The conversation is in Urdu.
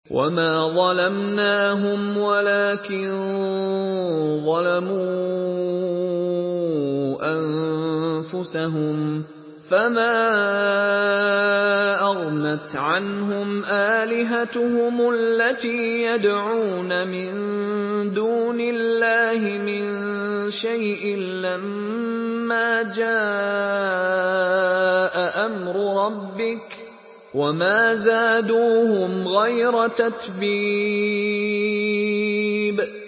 وَمَا ظَلَمْنَاهُمْ وَلَٰكِن ظَلَمُوا أَنفُسَهُمْ ۖ فَمَا أَغْنَتْ عَنْهُمْ آلِهَتُهُمُ الَّتِي يَدْعُونَ مِن دُونِ اللَّهِ مِن شَيْءٍ لَّمَّا جَاءَ أَمْرُ رَبِّكَ ۖ وَمَا زَادُوهُمْ غَيْرَ تَتْبِيبٍ